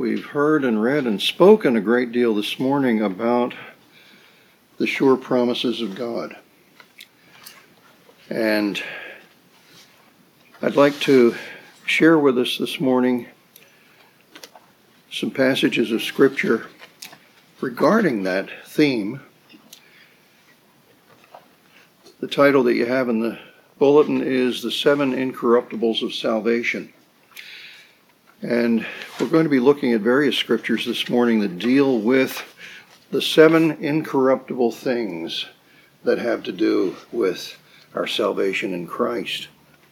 We've heard and read and spoken a great deal this morning about the sure promises of God. And I'd like to share with us this morning some passages of Scripture regarding that theme. The title that you have in the bulletin is The Seven Incorruptibles of Salvation. And we're going to be looking at various scriptures this morning that deal with the seven incorruptible things that have to do with our salvation in Christ.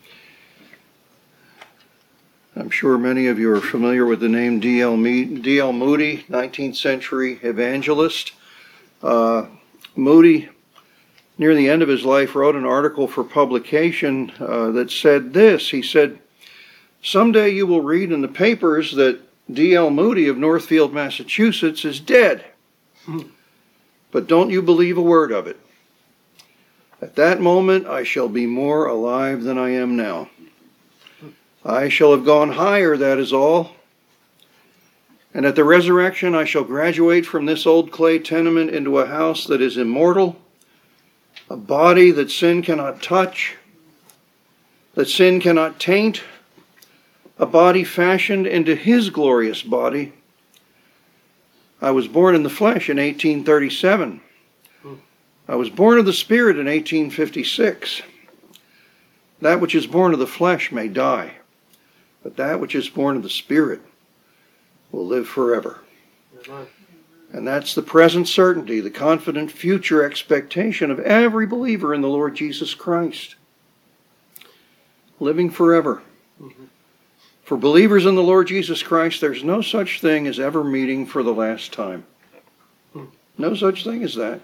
I'm sure many of you are familiar with the name D.L. Moody, 19th century evangelist. Moody, near the end of his life, wrote an article for publication that said this. He said, "Someday you will read in the papers that D.L. Moody of Northfield, Massachusetts is dead. But don't you believe a word of it. At that moment I shall be more alive than I am now. I shall have gone higher, that is all. And at the resurrection I shall graduate from this old clay tenement into a house that is immortal, a body that sin cannot touch, that sin cannot taint, a body fashioned into His glorious body. I was born in the flesh in 1837. I was born of the Spirit in 1856. That which is born of the flesh may die, but that which is born of the Spirit will live forever." And that's the present certainty, the confident future expectation of every believer in the Lord Jesus Christ. Living forever. For believers in the Lord Jesus Christ, there's no such thing as ever meeting for the last time. No such thing as that.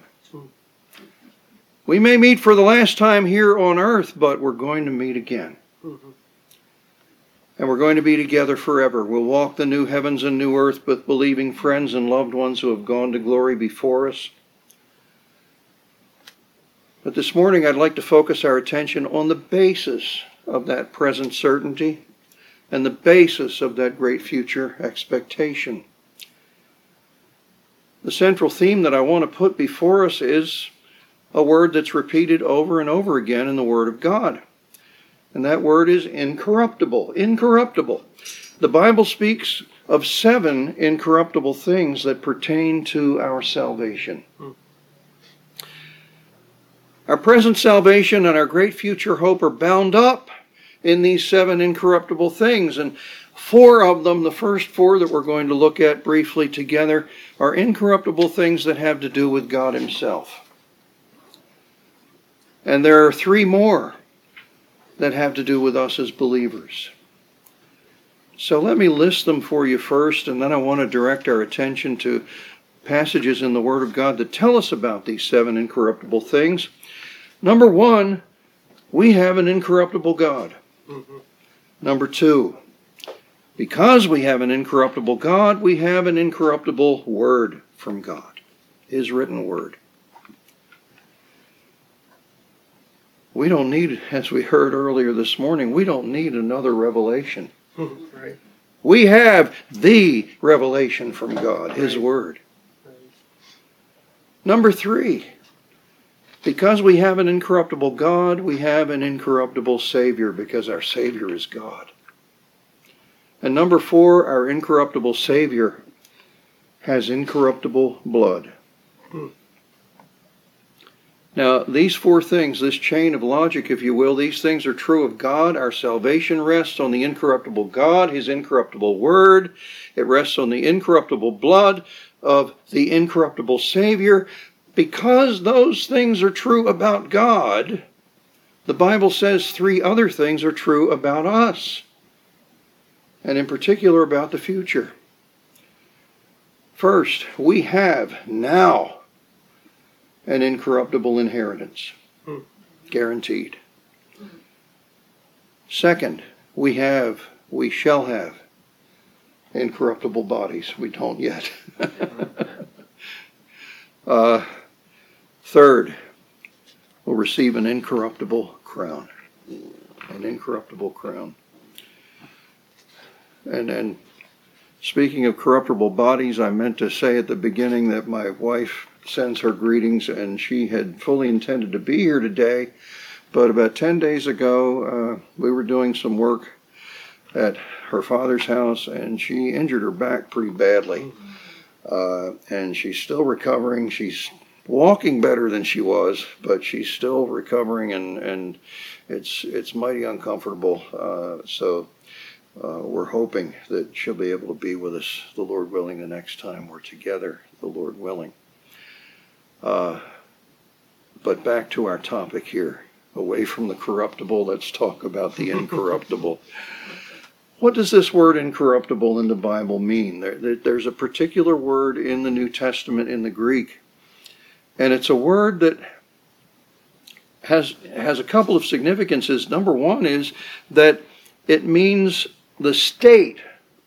We may meet for the last time here on earth, but we're going to meet again. And we're going to be together forever. We'll walk the new heavens and new earth with believing friends and loved ones who have gone to glory before us. But this morning I'd like to focus our attention on the basis of that present certainty and the basis of that great future expectation. The central theme that I want to put before us is a word that's repeated over and over again in the Word of God. And that word is incorruptible. Incorruptible. The Bible speaks of seven incorruptible things that pertain to our salvation. Our present salvation and our great future hope are bound up in these seven incorruptible things. And four of them, the first four that we're going to look at briefly together, are incorruptible things that have to do with God Himself. And there are three more that have to do with us as believers. So let me list them for you first, and then I want to direct our attention to passages in the Word of God that tell us about these seven incorruptible things. Number one, we have an incorruptible God. Number two, because we have an incorruptible God, we have an incorruptible Word from God, His written Word. We don't need, as we heard earlier this morning, we don't need another revelation. Right. We have the revelation from God, His Word. Number three, because we have an incorruptible God, we have an incorruptible Savior, because our Savior is God. And number four, our incorruptible Savior has incorruptible blood. Now, these four things, this chain of logic, if you will, these things are true of God. Our salvation rests on the incorruptible God, His incorruptible Word. It rests on the incorruptible blood of the incorruptible Savior. Because those things are true about God, the Bible says three other things are true about us, and in particular about the future. First, we have now an incorruptible inheritance, guaranteed. Second, we shall have incorruptible bodies. We don't yet. Third, we'll receive an incorruptible crown. An incorruptible crown. And Speaking of corruptible bodies, I meant to say at the beginning that my wife sends her greetings, and she had fully intended to be here today. But about 10 days ago, we were doing some work at her father's house, and she injured her back pretty badly. And she's still recovering. She's walking better than she was, but she's still recovering, and it's mighty uncomfortable. So we're hoping that she'll be able to be with us, the Lord willing, the next time we're together, the Lord willing. But back to our topic here. Away from the corruptible, let's talk about the incorruptible. What does this word incorruptible in the Bible mean? There's a particular word in the New Testament in the Greek, and it's a word that has a couple of significances. Number one is that it means the state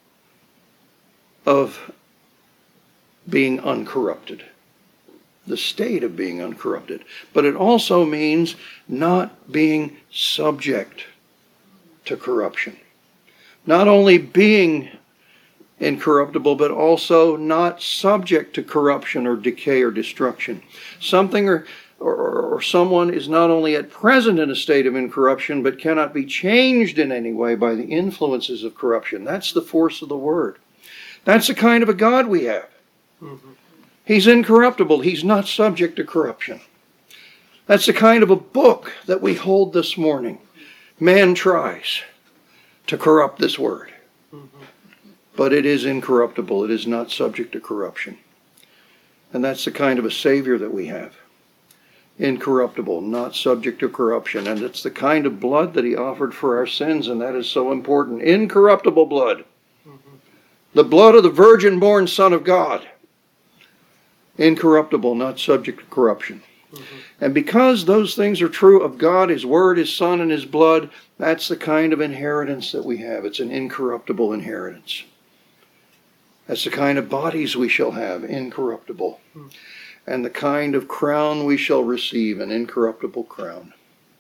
of being uncorrupted. The state of being uncorrupted. But it also means not being subject to corruption. Not only being incorruptible, but also not subject to corruption or decay or destruction. Something or someone is not only at present in a state of incorruption, but cannot be changed in any way by the influences of corruption. That's the force of the word. That's the kind of a God we have. Mm-hmm. He's incorruptible. He's not subject to corruption. That's the kind of a book that we hold this morning. Man tries to corrupt this word. Mm-hmm. But it is incorruptible. It is not subject to corruption. And that's the kind of a Savior that we have. Incorruptible, not subject to corruption. And it's the kind of blood that He offered for our sins, and that is so important. Incorruptible blood. Mm-hmm. The blood of the virgin-born Son of God. Incorruptible, not subject to corruption. Mm-hmm. And because those things are true of God, His Word, His Son, and His blood, that's the kind of inheritance that we have. It's an incorruptible inheritance. That's the kind of bodies we shall have, incorruptible. Mm-hmm. And the kind of crown we shall receive, an incorruptible crown.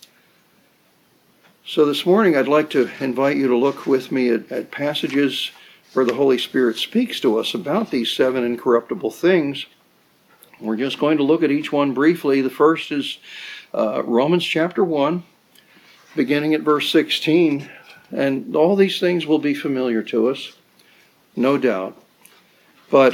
So this morning I'd like to invite you to look with me at passages where the Holy Spirit speaks to us about these 7 incorruptible things. We're just going to look at each one briefly. The first is Romans chapter 1, beginning at verse 16. And all these things will be familiar to us, no doubt. But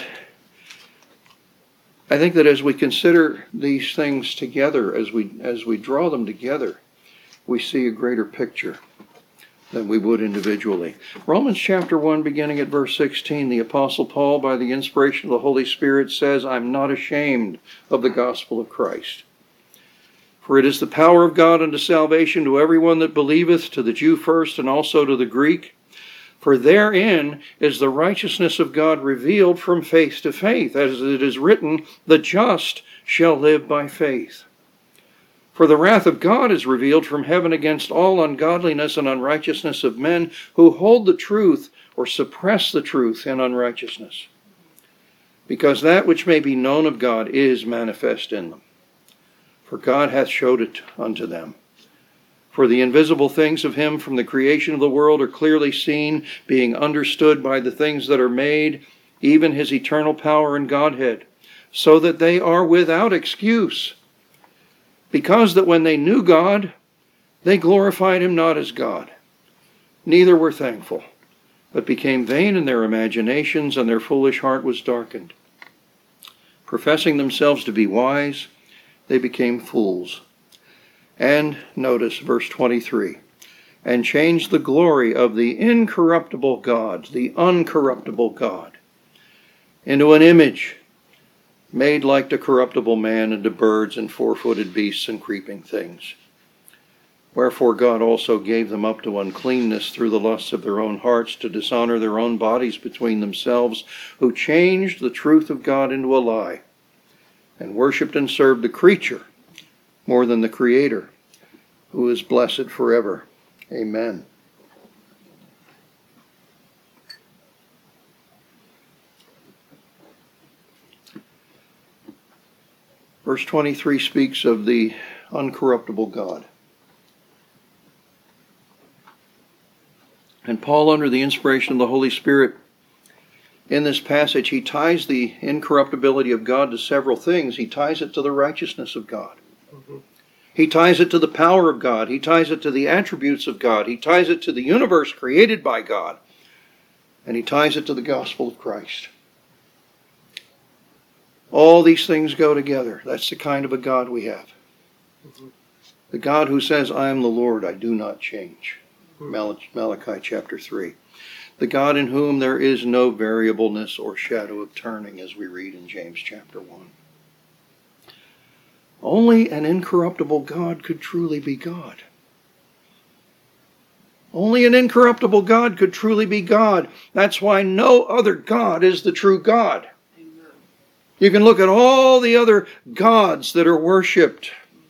I think that as we consider these things together, as we draw them together, we see a greater picture than we would individually. Romans chapter 1, beginning at verse 16, the Apostle Paul, by the inspiration of the Holy Spirit, says, I'm not ashamed of the gospel of Christ. For it is the power of God unto salvation to everyone that believeth, to the Jew first, and also to the Greek. For therein is the righteousness of God revealed from faith to faith, as it is written, the just shall live by faith. For the wrath of God is revealed from heaven against all ungodliness and unrighteousness of men who hold the truth or suppress the truth in unrighteousness. Because that which may be known of God is manifest in them. For God hath showed it unto them. For the invisible things of Him from the creation of the world are clearly seen, being understood by the things that are made, even His eternal power and Godhead, so that they are without excuse. Because that when they knew God, they glorified Him not as God, neither were thankful, but became vain in their imaginations, and their foolish heart was darkened. Professing themselves to be wise, they became fools. And notice verse 23, and changed the glory of the incorruptible God, the uncorruptible God, into an image made like to corruptible man, and to birds and four-footed beasts and creeping things. Wherefore God also gave them up to uncleanness through the lusts of their own hearts, to dishonor their own bodies between themselves, who changed the truth of God into a lie, and worshipped and served the creature more than the Creator, who is blessed forever. Amen. Verse 23 speaks of the uncorruptible God. And Paul, under the inspiration of the Holy Spirit, In this passage, he ties the incorruptibility of God to several things. He ties it to the righteousness of God. He ties it to the power of God. He ties it to the attributes of God. He ties it to the universe created by God. And he ties it to the gospel of Christ. All these things go together. That's the kind of a God we have. The God who says, I am the Lord, I do not change. Malachi chapter 3. The God in whom there is no variableness or shadow of turning, as we read in James chapter 1. Only an incorruptible God could truly be God. Only an incorruptible God could truly be God. That's why no other God is the true God. Amen. You can look at all the other gods that are worshipped,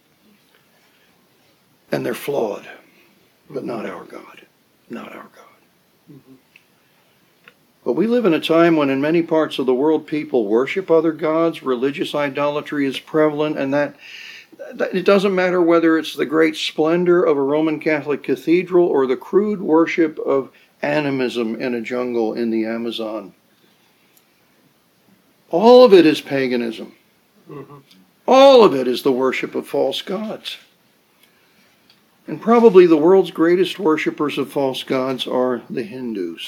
and they're flawed, but not our God. Not our God. Mm-hmm. But we live in a time when in many parts of the world people worship other gods. Religious idolatry is prevalent, and that it doesn't matter whether it's the great splendor of a Roman Catholic cathedral or the crude worship of animism in a jungle in the Amazon. All of it is paganism. Mm-hmm. All of it is the worship of false gods. And probably the world's greatest worshipers of false gods are the Hindus.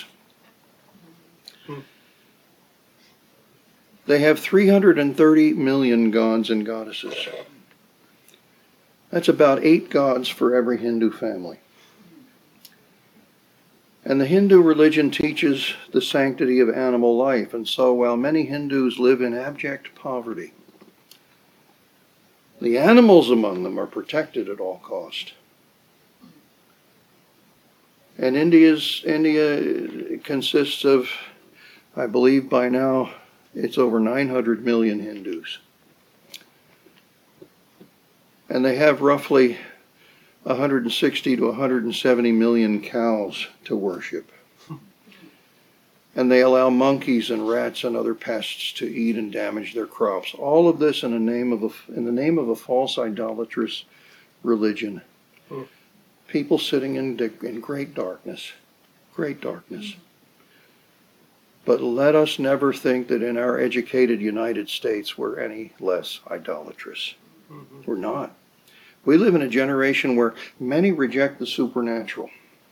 They have 330 million gods and goddesses. That's about 8 gods for every Hindu family. And the Hindu religion teaches the sanctity of animal life. And so while many Hindus live in abject poverty, the animals among them are protected at all cost. And India consists of, I believe by now, it's over 900 million Hindus. And they have roughly 160 to 170 million cows to worship. And they allow monkeys and rats and other pests to eat and damage their crops. All of this in the name of a false idolatrous religion. People sitting in great darkness. Great darkness. But let us never think that in our educated United States we're any less idolatrous. Mm-hmm. We're not. We live in a generation where many reject the supernatural.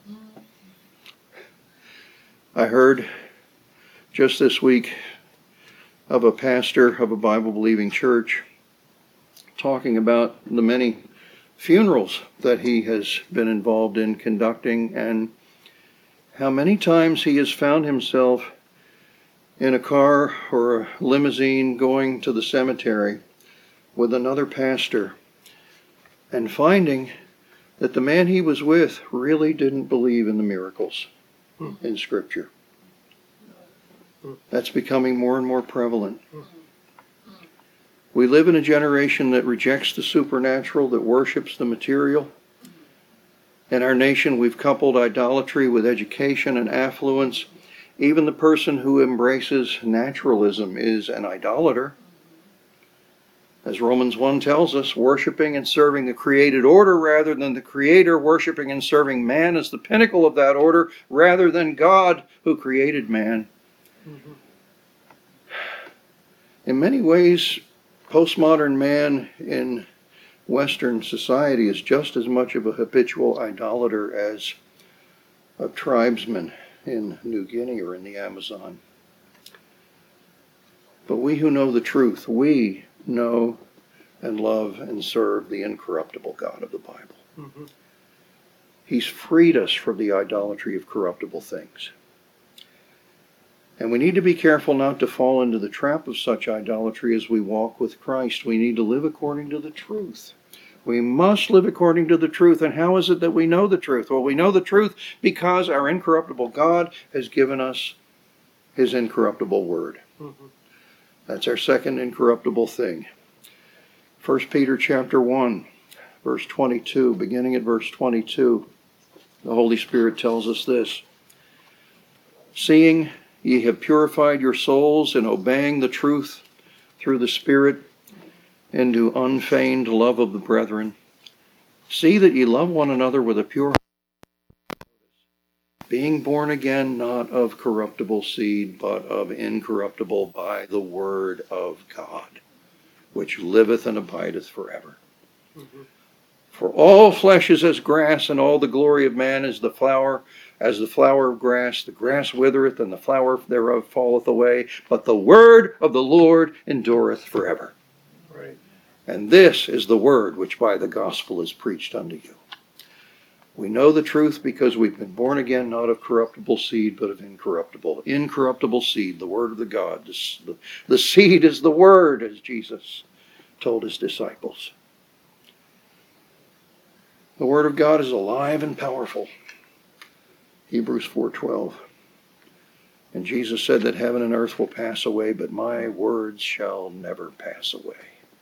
I heard just this week of a pastor of a Bible-believing church talking about the many funerals that he has been involved in conducting and how many times he has found himself in a car or a limousine going to the cemetery with another pastor and finding that the man he was with really didn't believe in the miracles in Scripture. That's becoming more and more prevalent. We live in a generation that rejects the supernatural, that worships the material. In our nation, we've coupled idolatry with education and affluence. Even the person who embraces naturalism is an idolater. As Romans 1 tells us, worshiping and serving the created order rather than the Creator, worshiping and serving man as the pinnacle of that order rather than God who created man. Mm-hmm. In many ways, postmodern man in Western society is just as much of a habitual idolater as a tribesman in New Guinea or in the Amazon. But we who know the truth, we know and love and serve the incorruptible God of the Bible. Mm-hmm. He's freed us from the idolatry of corruptible things. And we need to be careful not to fall into the trap of such idolatry as we walk with Christ. We need to live according to the truth. We must live according to the truth. And how is it that we know the truth? Well, we know the truth because our incorruptible God has given us His incorruptible Word. Mm-hmm. That's our second incorruptible thing. 1 Peter chapter 1, verse 22, beginning at verse 22, the Holy Spirit tells us this. Seeing ye have purified your souls in obeying the truth through the Spirit into unfeigned love of the brethren, see that ye love one another with a pure heart being born again, not of corruptible seed, but of incorruptible, by the word of God, which liveth and abideth forever. Mm-hmm. For all flesh is as grass, and all the glory of man is the flower, as the flower of grass. The grass withereth, and the flower thereof falleth away, but the word of the Lord endureth forever. Right. And this is the word which by the gospel is preached unto you. We know the truth because we've been born again, not of corruptible seed, but of incorruptible. Incorruptible seed, the word of the God. The seed is the word, as Jesus told his disciples. The word of God is alive and powerful. Hebrews 4:12. And Jesus said that heaven and earth will pass away, but my words shall never pass away.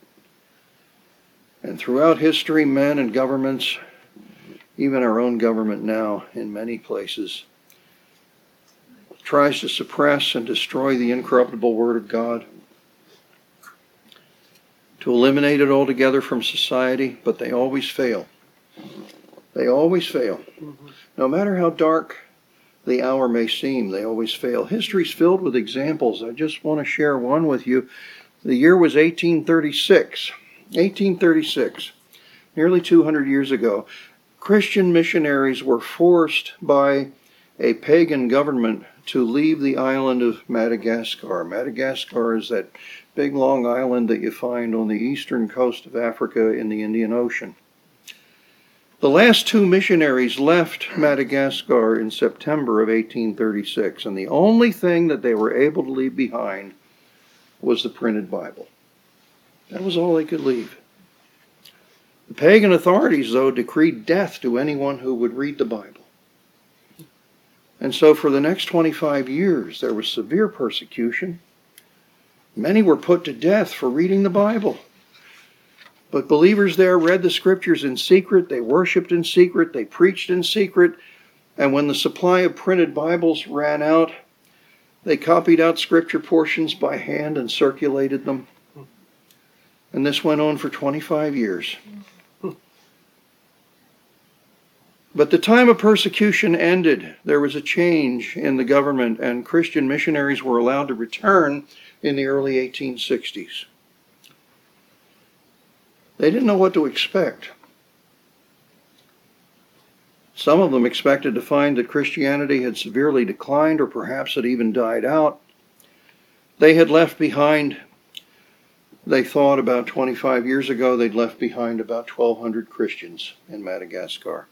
And throughout history, men and governments, even our own government now in many places, tries to suppress and destroy the incorruptible word of God, to eliminate it altogether from society, but they always fail. They always fail. Mm-hmm. No matter how dark the hour may seem, they always fail. History's filled with examples. I just want to share one with you. The year was 1836. 1836, nearly 200 years ago. Christian missionaries were forced by a pagan government to leave the island of Madagascar. Madagascar is that big long island that you find on the eastern coast of Africa in the Indian Ocean. The last two missionaries left Madagascar in September of 1836, and the only thing that they were able to leave behind was the printed Bible. That was all they could leave. The pagan authorities, though, decreed death to anyone who would read the Bible. And so for the next 25 years, there was severe persecution. Many were put to death for reading the Bible. But believers there read the scriptures in secret, they worshiped in secret, they preached in secret, and when the supply of printed Bibles ran out, they copied out scripture portions by hand and circulated them. And this went on for 25 years. But the time of persecution ended. There was a change in the government, and Christian missionaries were allowed to return in the early 1860s. They didn't know what to expect. Some of them expected to find that Christianity had severely declined, or perhaps had even died out. They had left behind, they thought about 25 years ago, they'd left behind about 1,200 Christians in Madagascar.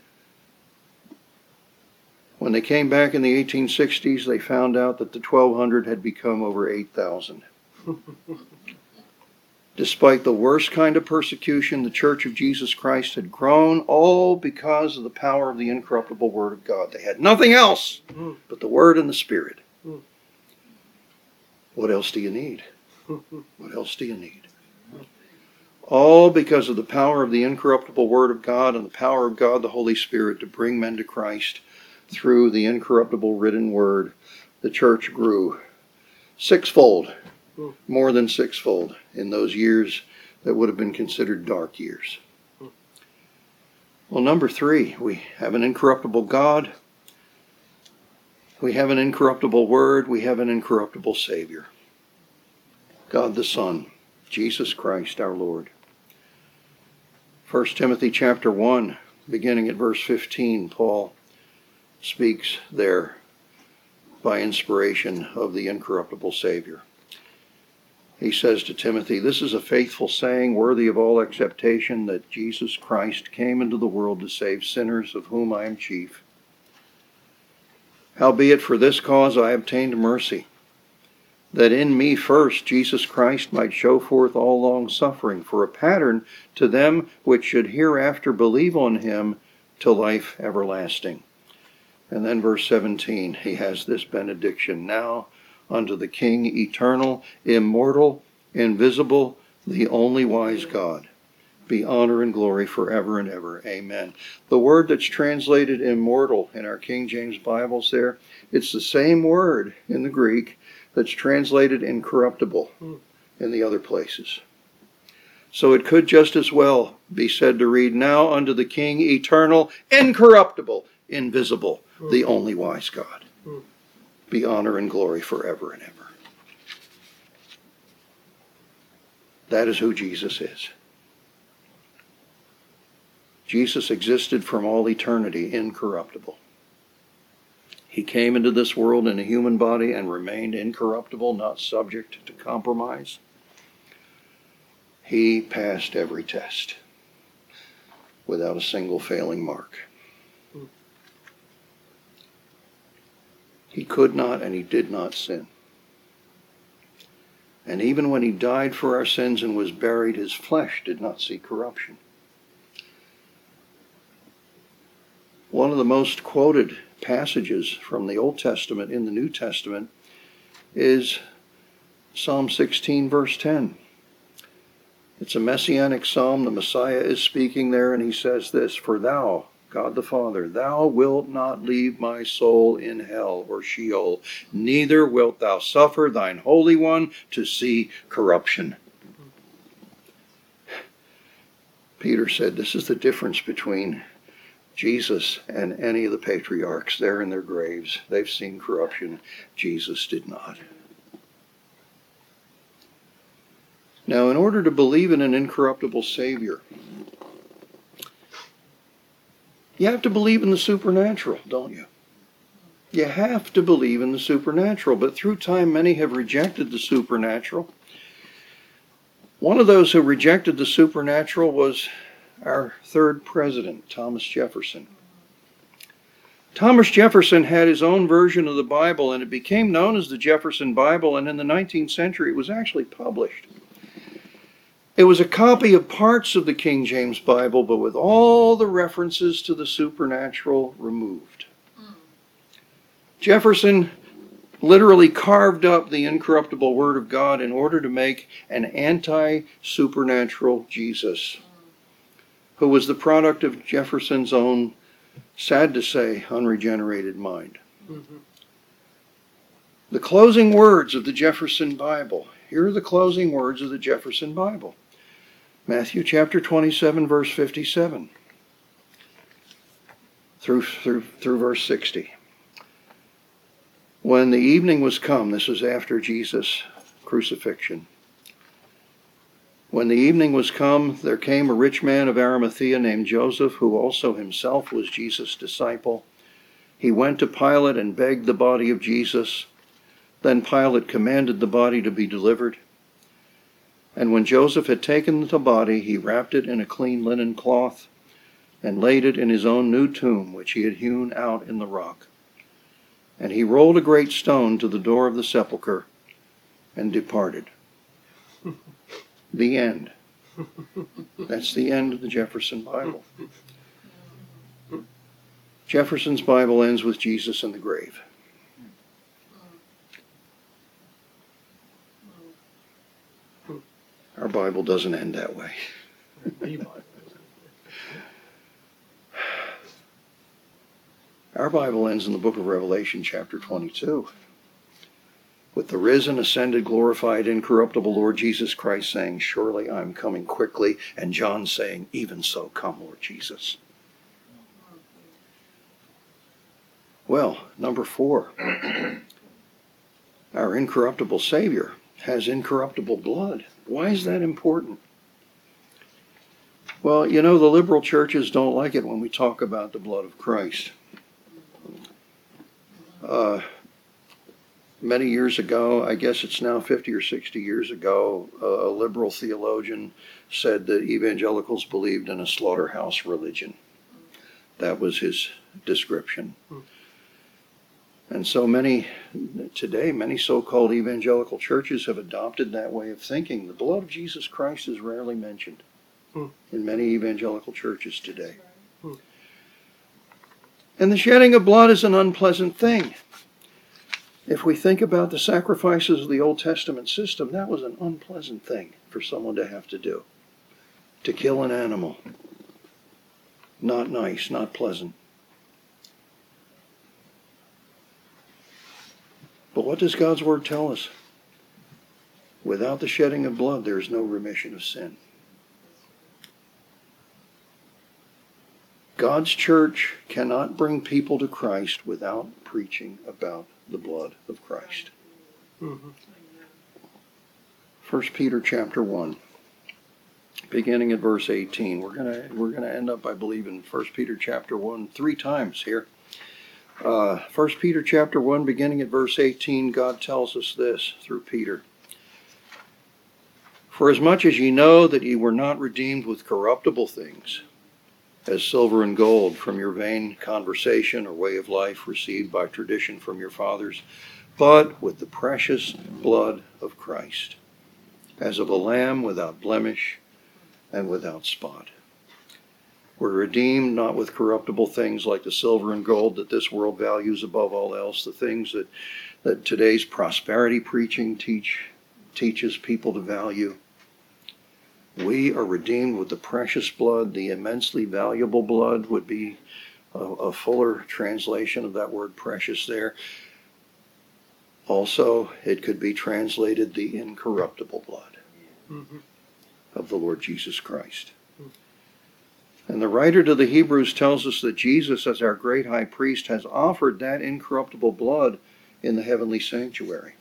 When they came back in the 1860s, they found out that the 1,200 had become over 8,000. Despite the worst kind of persecution, the Church of Jesus Christ had grown, all because of the power of the incorruptible Word of God. They had nothing else but the Word and the Spirit. What else do you need? What else do you need? All because of the power of the incorruptible Word of God and the power of God, the Holy Spirit, to bring men to Christ through the incorruptible written Word. The church grew sixfold, more than sixfold, in those years that would have been considered dark years. Well, number 3, we have an incorruptible God. We have an incorruptible Word. We have an incorruptible Savior. God the Son, Jesus Christ our Lord. 1 Timothy chapter 1, beginning at verse 15, Paul speaks there by inspiration of the incorruptible Savior. He says to Timothy, "This is a faithful saying, worthy of all acceptation, that Jesus Christ came into the world to save sinners, of whom I am chief. Howbeit for this cause I obtained mercy, that in me first Jesus Christ might show forth all long suffering, for a pattern to them which should hereafter believe on him to life everlasting." And then verse 17, he has this benediction. "Now unto the King eternal, immortal, invisible, the only wise God, be honor and glory forever and ever. Amen." The word that's translated immortal in our King James Bibles there, it's the same word in the Greek that's translated incorruptible in the other places. So it could just as well be said to read, "Now unto the King eternal, incorruptible, invisible, the only wise God. Be honor and glory forever and ever. That is who Jesus is. Jesus existed from all eternity, incorruptible. He came into this world in a human body and remained incorruptible, not subject to compromise. He passed every test without a single failing mark. He could not and he did not sin. And even when he died for our sins and was buried, his flesh did not see corruption. One of the most quoted passages from the Old Testament in the New Testament is Psalm 16, verse 10. It's a messianic psalm. The Messiah is speaking there, and he says this, "For thou, God the Father, thou wilt not leave my soul in hell or Sheol, neither wilt thou suffer thine Holy One to see corruption." Peter said this is the difference between Jesus and any of the patriarchs. They're in their graves. They've seen corruption. Jesus did not. Now, in order to believe in an incorruptible Savior, you have to believe in the supernatural, don't you? You have to believe in the supernatural, but through time many have rejected the supernatural. One of those who rejected the supernatural was our third president, Thomas Jefferson. Thomas Jefferson had his own version of the Bible, and it became known as the Jefferson Bible, and in the 19th century it was actually published. It was a copy of parts of the King James Bible, but with all the references to the supernatural removed. Jefferson literally carved up the incorruptible Word of God in order to make an anti-supernatural Jesus, who was the product of Jefferson's own, sad to say, unregenerated mind. The closing words of the Jefferson Bible. Here are the closing words of the Jefferson Bible. Matthew chapter 27, verse 57 through verse 60. When the evening was come, this was after Jesus' crucifixion. When the evening was come, there came a rich man of Arimathea named Joseph, who also himself was Jesus' disciple. He went to Pilate and begged the body of Jesus. Then Pilate commanded the body to be delivered. And when Joseph had taken the body, he wrapped it in a clean linen cloth and laid it in his own new tomb, which he had hewn out in the rock. And he rolled a great stone to the door of the sepulchre and departed. The end. That's the end of the Jefferson Bible. Jefferson's Bible ends with Jesus in the grave. Our Bible doesn't end that way. Our Bible ends in the book of Revelation, chapter 22, with the risen, ascended, glorified, incorruptible Lord Jesus Christ saying, "Surely I'm coming quickly," and John saying, "Even so, come, Lord Jesus." Well, number 4, our incorruptible Savior has incorruptible blood. Why is that important? Well, you know, the liberal churches don't like it when we talk about the blood of Christ. Many years ago, I guess it's now 50 or 60 years ago, a liberal theologian said that evangelicals believed in a slaughterhouse religion. That was his description. And so many so-called evangelical churches have adopted that way of thinking. The blood of Jesus Christ is rarely mentioned in many evangelical churches today. And the shedding of blood is an unpleasant thing. If we think about the sacrifices of the Old Testament system, that was an unpleasant thing for someone to have to do. To kill an animal. Not nice, not pleasant. But what does God's Word tell us? Without the shedding of blood, there is no remission of sin. God's church cannot bring people to Christ without preaching about the blood of Christ. 1 Peter chapter 1, beginning at verse 18. We're gonna end up, I believe, in 1 Peter chapter 1 3 times here. 1 Peter chapter 1, beginning at verse 18, God tells us this through Peter. For as much as ye know that ye were not redeemed with corruptible things, as silver and gold from your vain conversation or way of life received by tradition from your fathers, but with the precious blood of Christ, as of a lamb without blemish and without spot. We're redeemed not with corruptible things like the silver and gold that this world values above all else, the things that today's prosperity preaching teaches people to value. We are redeemed with the precious blood. The immensely valuable blood would be a fuller translation of that word precious there. Also, it could be translated the incorruptible blood of the Lord Jesus Christ. And the writer to the Hebrews tells us that Jesus, as our great high priest, has offered that incorruptible blood in the heavenly sanctuary.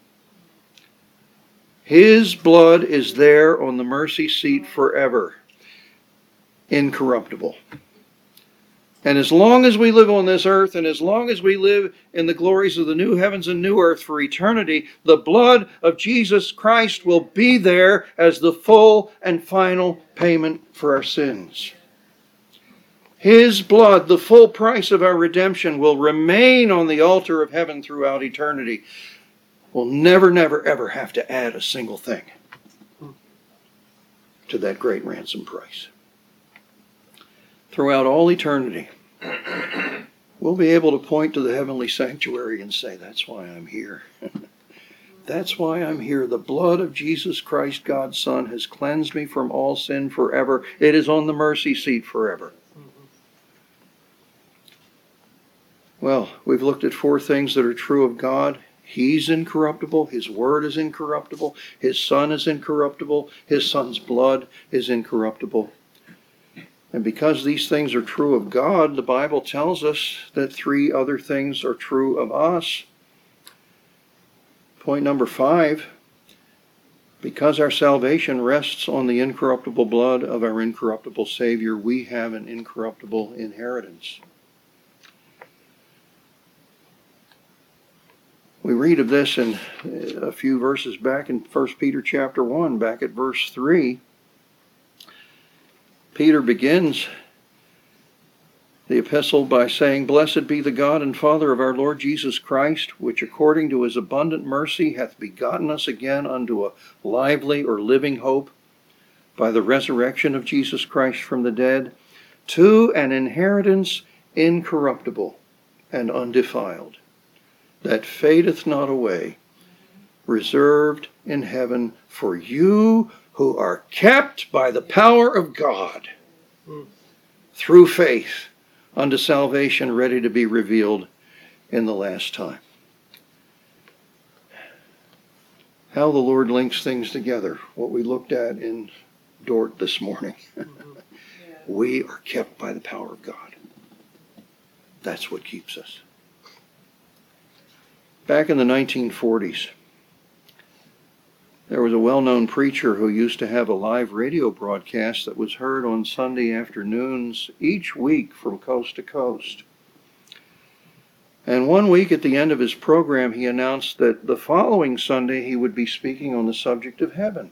His blood is there on the mercy seat forever, incorruptible. And as long as we live on this earth, and as long as we live in the glories of the new heavens and new earth for eternity, the blood of Jesus Christ will be there as the full and final payment for our sins. His blood, the full price of our redemption, will remain on the altar of heaven throughout eternity. We'll never, never, ever have to add a single thing to that great ransom price. Throughout all eternity, we'll be able to point to the heavenly sanctuary and say, that's why I'm here. That's why I'm here. The blood of Jesus Christ, God's Son, has cleansed me from all sin forever. It is on the mercy seat forever. Well, we've looked at 4 things that are true of God. He's incorruptible. His word is incorruptible. His Son is incorruptible. His Son's blood is incorruptible. And because these things are true of God, the Bible tells us that 3 other things are true of us. Point number 5, because our salvation rests on the incorruptible blood of our incorruptible Savior, we have an incorruptible inheritance. We read of this in a few verses back in 1 Peter chapter 1, back at verse 3. Peter begins the epistle by saying, Blessed be the God and Father of our Lord Jesus Christ, which according to his abundant mercy hath begotten us again unto a lively or living hope by the resurrection of Jesus Christ from the dead, to an inheritance incorruptible and undefiled, that fadeth not away, reserved in heaven for you who are kept by the power of God through faith unto salvation ready to be revealed in the last time. How the Lord links things together. What we looked at in Dort this morning. We are kept by the power of God. That's what keeps us. Back in the 1940s, there was a well-known preacher who used to have a live radio broadcast that was heard on Sunday afternoons each week from coast to coast. And one week at the end of his program, he announced that the following Sunday he would be speaking on the subject of heaven.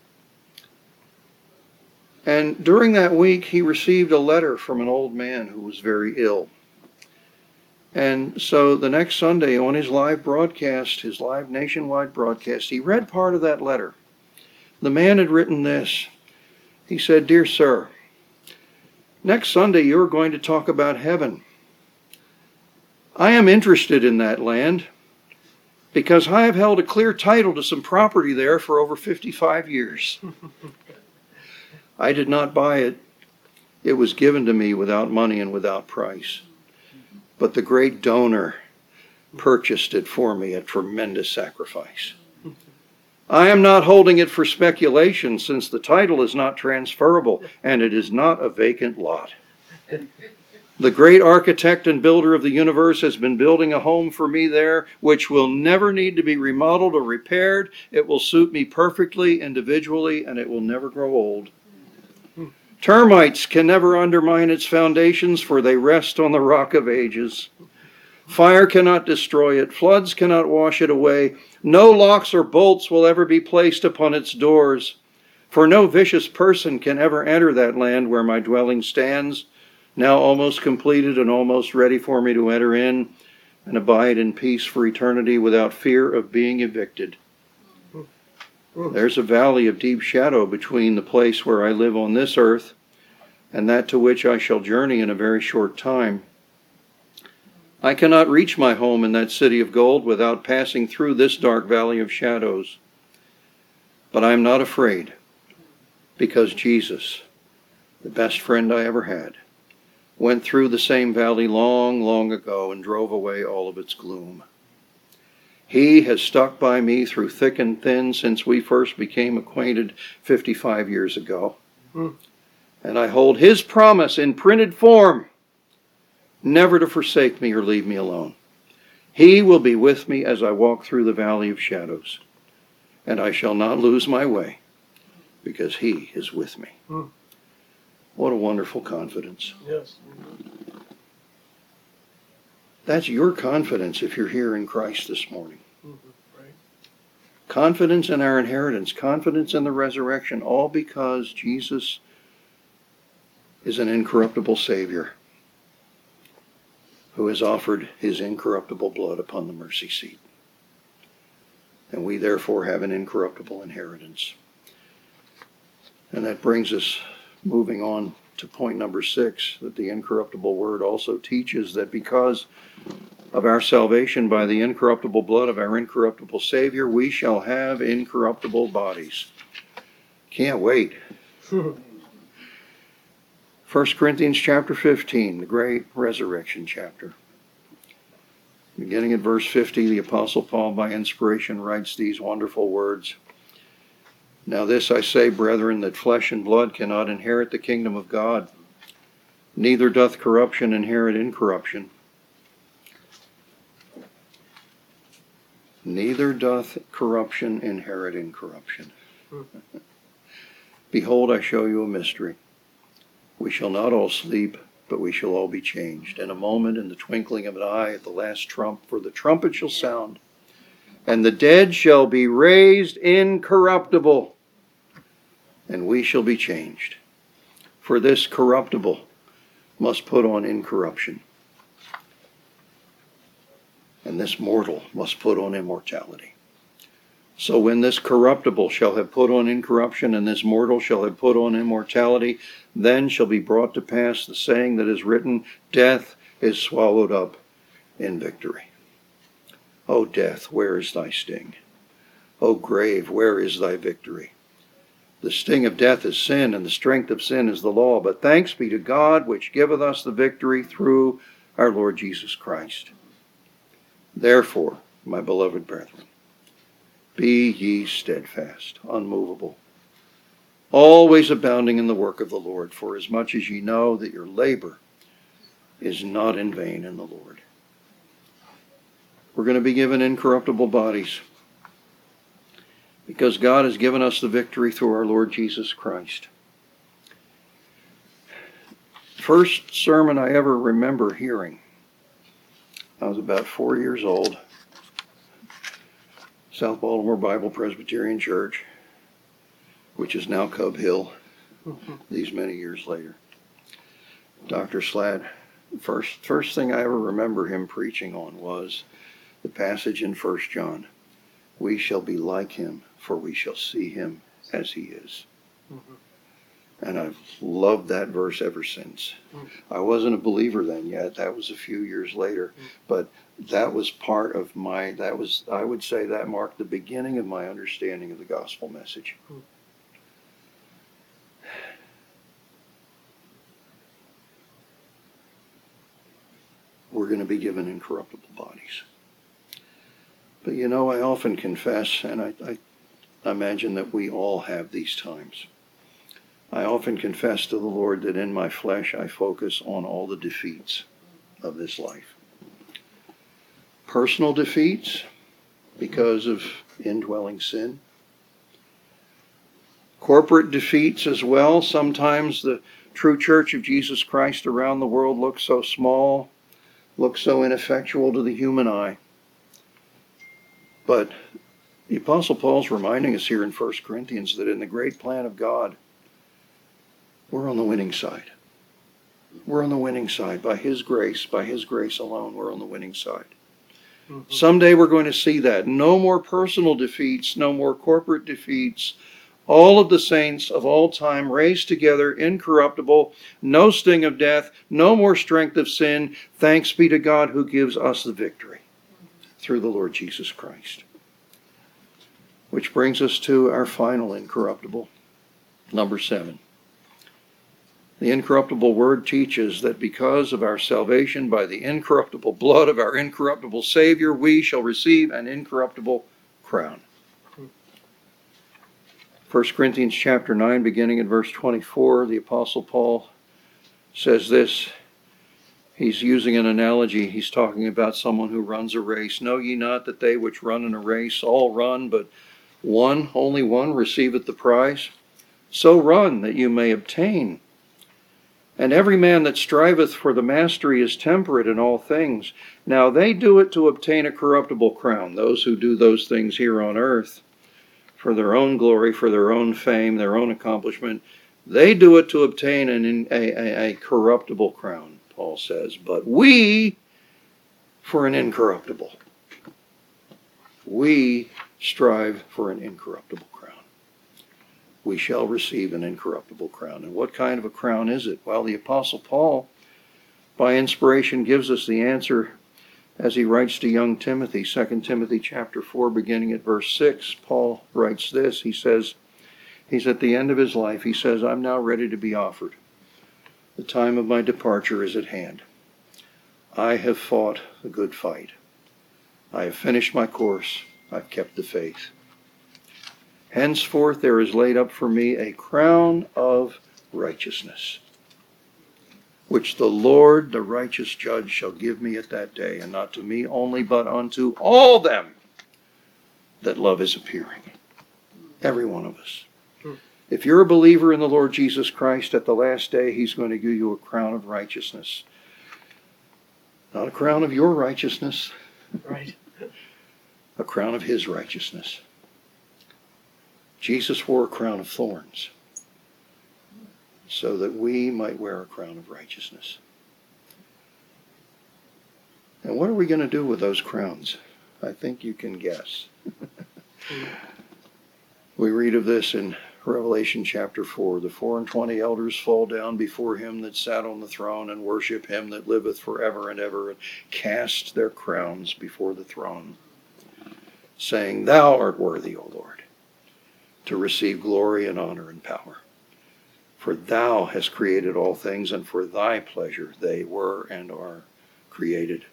And during that week, he received a letter from an old man who was very ill. And so the next Sunday on his live broadcast, his live nationwide broadcast, he read part of that letter. The man had written this. He said, Dear sir, next Sunday you're going to talk about heaven. I am interested in that land because I have held a clear title to some property there for over 55 years. I did not buy it. It was given to me without money and without price. But the great donor purchased it for me at tremendous sacrifice. I am not holding it for speculation, since the title is not transferable and it is not a vacant lot. The great architect and builder of the universe has been building a home for me there, which will never need to be remodeled or repaired. It will suit me perfectly, individually, and it will never grow old. Termites can never undermine its foundations, for they rest on the rock of ages. Fire cannot destroy it. Floods cannot wash it away. No locks or bolts will ever be placed upon its doors. For no vicious person can ever enter that land where my dwelling stands, now almost completed and almost ready for me to enter in and abide in peace for eternity without fear of being evicted. There's a valley of deep shadow between the place where I live on this earth and that to which I shall journey in a very short time. I cannot reach my home in that city of gold without passing through this dark valley of shadows. But I am not afraid, because Jesus, the best friend I ever had, went through the same valley long, long ago and drove away all of its gloom. He has stuck by me through thick and thin since we first became acquainted 55 years ago. And I hold his promise in printed form, never to forsake me or leave me alone. He will be with me as I walk through the valley of shadows, and I shall not lose my way, because he is with me. What a wonderful confidence. Yes. That's your confidence if you're here in Christ this morning. Right. Confidence in our inheritance, confidence in the resurrection, all because Jesus is an incorruptible Savior who has offered his incorruptible blood upon the mercy seat. And we therefore have an incorruptible inheritance. And that brings us moving on to point number 6, that the incorruptible word also teaches that because of our salvation by the incorruptible blood of our incorruptible Savior, we shall have incorruptible bodies. Can't wait. 1 Corinthians chapter 15, the great resurrection chapter. Beginning at verse 50, the Apostle Paul, by inspiration, writes these wonderful words. Now this I say, brethren, that flesh and blood cannot inherit the kingdom of God, neither doth corruption inherit incorruption. Neither doth corruption inherit incorruption. Behold, I show you a mystery. We shall not all sleep, but we shall all be changed. In a moment, in the twinkling of an eye, at the last trump, for the trumpet shall sound, and the dead shall be raised incorruptible, and we shall be changed. For this corruptible must put on incorruption, and this mortal must put on immortality. So when this corruptible shall have put on incorruption, and this mortal shall have put on immortality, then shall be brought to pass the saying that is written, death is swallowed up in victory. O death, where is thy sting? O grave, where is thy victory? The sting of death is sin, and the strength of sin is the law. But thanks be to God, which giveth us the victory through our Lord Jesus Christ. Therefore, my beloved brethren, be ye steadfast, unmovable, always abounding in the work of the Lord, for as much as ye know that your labor is not in vain in the Lord. We're going to be given incorruptible bodies because God has given us the victory through our Lord Jesus Christ. First sermon I ever remember hearing, I was about 4 years old. South Baltimore Bible Presbyterian Church, which is now Cub Hill, these many years later. Dr. Sladd, first thing I ever remember him preaching on was the passage in 1 John. We shall be like him, for we shall see him as he is. And I've loved that verse ever since. I wasn't a believer then yet. That was a few years later. But that was part of I would say that marked the beginning of my understanding of the gospel message. We're going to be given incorruptible bodies. But you know, I often confess, and I imagine that we all have these times. I often confess to the Lord that in my flesh I focus on all the defeats of this life. Personal defeats because of indwelling sin. Corporate defeats as well. Sometimes the true church of Jesus Christ around the world looks so small, looks so ineffectual to the human eye. But the Apostle Paul's reminding us here in 1 Corinthians that in the great plan of God, we're on the winning side. We're on the winning side. By His grace alone, we're on the winning side. Mm-hmm. Someday we're going to see that. No more personal defeats, no more corporate defeats. All of the saints of all time raised together, incorruptible, no sting of death, no more strength of sin. Thanks be to God who gives us the victory through the Lord Jesus Christ. Which brings us to our final incorruptible, number 7. The incorruptible word teaches that because of our salvation by the incorruptible blood of our incorruptible Savior, we shall receive an incorruptible crown. 1 Corinthians chapter 9, beginning in verse 24, the Apostle Paul says this. He's using an analogy. He's talking about someone who runs a race. Know ye not that they which run in a race all run, but only one receiveth the prize? So run that you may obtain. And every man that striveth for the mastery is temperate in all things. Now they do it to obtain a corruptible crown, those who do those things here on earth, for their own glory, for their own fame, their own accomplishment. They do it to obtain a corruptible crown, Paul says. But we, for an incorruptible. We strive for an incorruptible crown. We shall receive an incorruptible crown. And what kind of a crown is it? Well, the Apostle Paul, by inspiration, gives us the answer as he writes to young Timothy, 2 Timothy chapter 4, beginning at verse 6. Paul writes this. He says, he's at the end of his life. He says, I'm now ready to be offered. The time of my departure is at hand. I have fought a good fight. I have finished my course. I've kept the faith. Henceforth there is laid up for me a crown of righteousness, which the Lord, the righteous judge, shall give me at that day, and not to me only, but unto all them that love His appearing. Every one of us. If you're a believer in the Lord Jesus Christ, at the last day He's going to give you a crown of righteousness. Not a crown of your righteousness. Right. A crown of His righteousness. Jesus wore a crown of thorns so that we might wear a crown of righteousness. And what are we going to do with those crowns? I think you can guess. We read of this in Revelation chapter 4. The 24 elders fall down before Him that sat on the throne and worship Him that liveth forever and ever, and cast their crowns before the throne, saying, Thou art worthy, O Lord, to receive glory and honor and power. For Thou hast created all things, and for Thy pleasure they were and are created.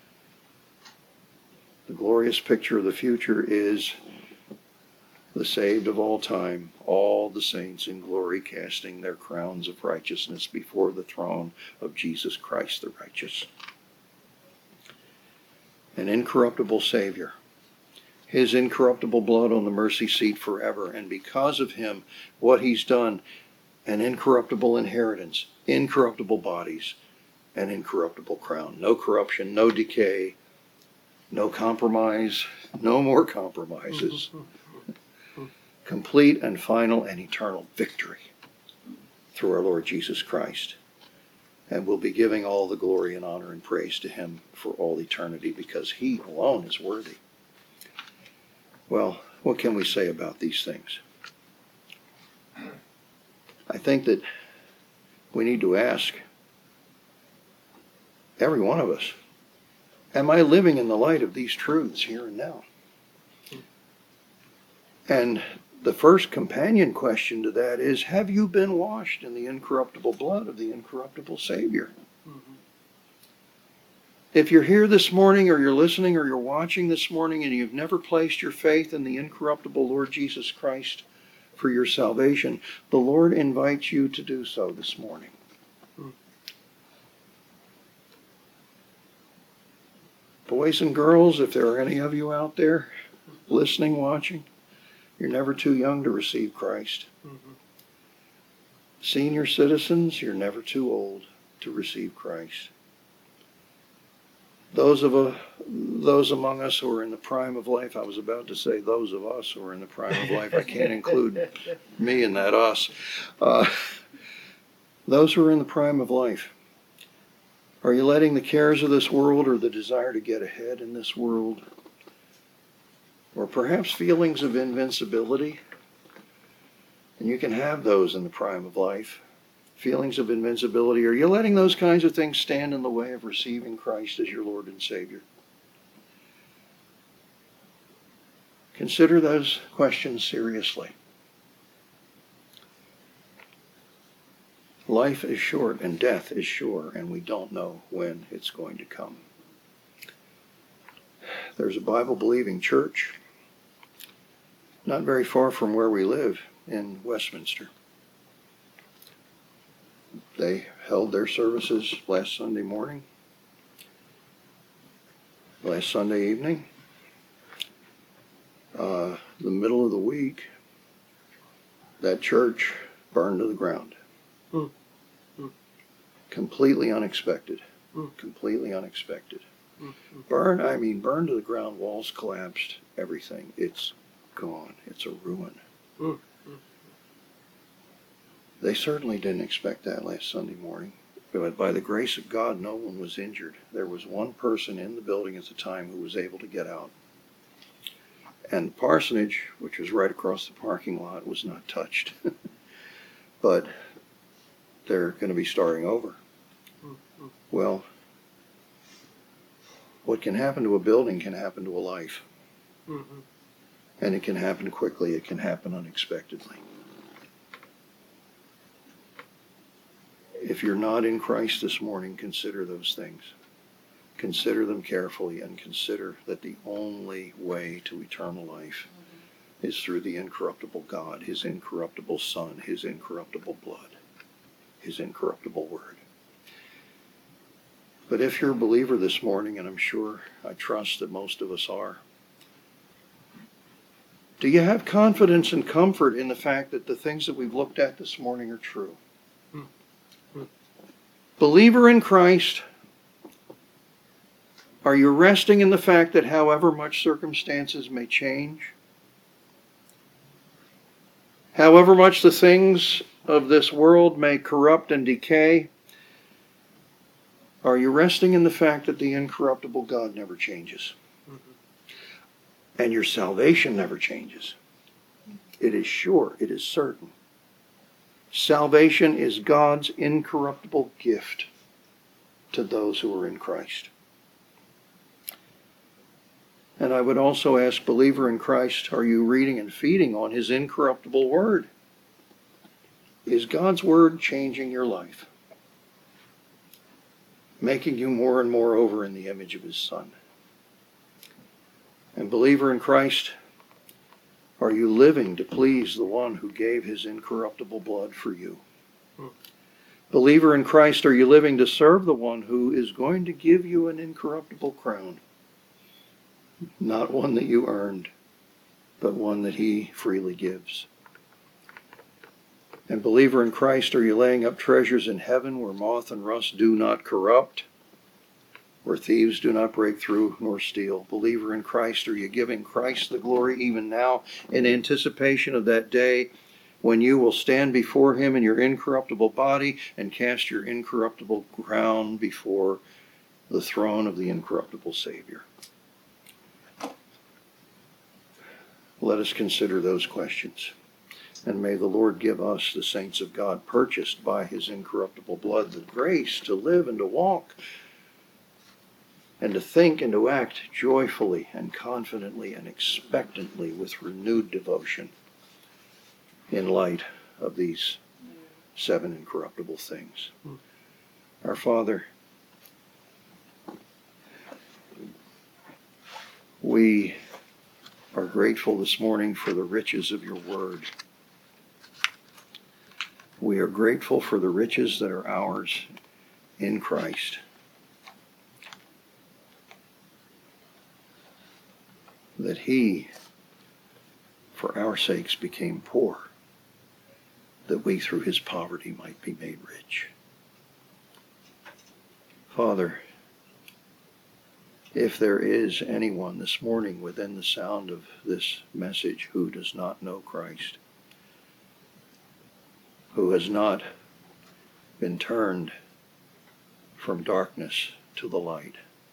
The glorious picture of the future is the saved of all time, all the saints in glory casting their crowns of righteousness before the throne of Jesus Christ the righteous. An incorruptible Savior. His incorruptible blood on the mercy seat forever. And because of Him, what He's done, an incorruptible inheritance, incorruptible bodies, an incorruptible crown. No corruption, no decay, no compromise, no more compromises. Complete and final and eternal victory through our Lord Jesus Christ. And we'll be giving all the glory and honor and praise to Him for all eternity, because He alone is worthy. Well, what can we say about these things? I think that we need to ask every one of us, am I living in the light of these truths here and now? And the first companion question to that is, have you been washed in the incorruptible blood of the incorruptible Savior? Mm-hmm. If you're here this morning, or you're listening, or you're watching this morning, and you've never placed your faith in the incorruptible Lord Jesus Christ, for your salvation, the Lord invites you to do so this morning. Boys and girls, if there are any of you out there listening, watching, you're never too young to receive Christ. Senior citizens, you're never too old to receive Christ. Those among us who are in the prime of life, I was about to say those of us who are in the prime of life, I can't include me in that us. Those who are in the prime of life, are you letting the cares of this world or the desire to get ahead in this world, or perhaps feelings of invincibility? And you can have those in the prime of life. Feelings of invincibility. Are you letting those kinds of things stand in the way of receiving Christ as your Lord and Savior? Consider those questions seriously. Life is short and death is sure, and we don't know when it's going to come. There's a Bible-believing church not very far from where we live in Westminster. They held their services last Sunday morning, last Sunday evening, the middle of the week. That church burned to the ground. Completely unexpected. Completely unexpected. Burned to the ground, walls collapsed, everything. It's gone. It's a ruin. They certainly didn't expect that last Sunday morning. But by the grace of God, no one was injured. There was one person in the building at the time who was able to get out. And the parsonage, which was right across the parking lot, was not touched. But they're going to be starting over. Well, what can happen to a building can happen to a life. And it can happen quickly. It can happen unexpectedly. If you're not in Christ this morning, consider those things. Consider them carefully, and consider that the only way to eternal life is through the incorruptible God, His incorruptible Son, His incorruptible blood, His incorruptible Word. But if you're a believer this morning, and I trust that most of us are, do you have confidence and comfort in the fact that the things that we've looked at this morning are true? Believer in Christ, are you resting in the fact that however much circumstances may change, however much the things of this world may corrupt and decay, are you resting in the fact that the incorruptible God never changes? And your salvation never changes. It is sure, it is certain. Salvation is God's incorruptible gift to those who are in Christ. And I would also ask, believer in Christ, are you reading and feeding on His incorruptible Word? Is God's Word changing your life? Making you more and more over in the image of His Son? And believer in Christ, are you living to please the one who gave His incorruptible blood for you? Believer in Christ, are you living to serve the one who is going to give you an incorruptible crown? Not one that you earned, but one that He freely gives. And believer in Christ, are you laying up treasures in heaven where moth and rust do not corrupt, where thieves do not break through nor steal? Believer in Christ, are you giving Christ the glory even now in anticipation of that day when you will stand before Him in your incorruptible body and cast your incorruptible crown before the throne of the incorruptible Savior? Let us consider those questions. And may the Lord give us, the saints of God, purchased by His incorruptible blood, the grace to live and to walk and to think and to act joyfully and confidently and expectantly with renewed devotion in light of these 7 incorruptible things. Our Father, we are grateful this morning for the riches of your Word. We are grateful for the riches that are ours in Christ. That he, for our sakes, became poor, that we through his poverty might be made rich. Father, if there is anyone this morning within the sound of this message who does not know Christ, who has not been turned from darkness to the light,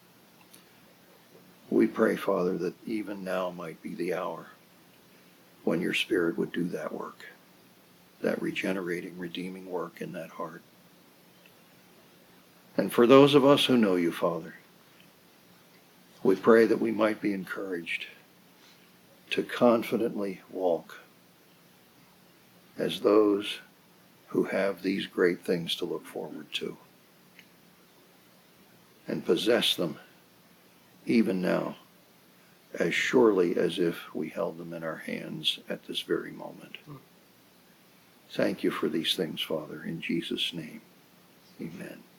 we pray, Father, that even now might be the hour when your Spirit would do that work, that regenerating, redeeming work in that heart. And for those of us who know you, Father, we pray that we might be encouraged to confidently walk as those who have these great things to look forward to, and possess them even now, as surely as if we held them in our hands at this very moment. Thank you for these things, Father, in Jesus' name. Amen.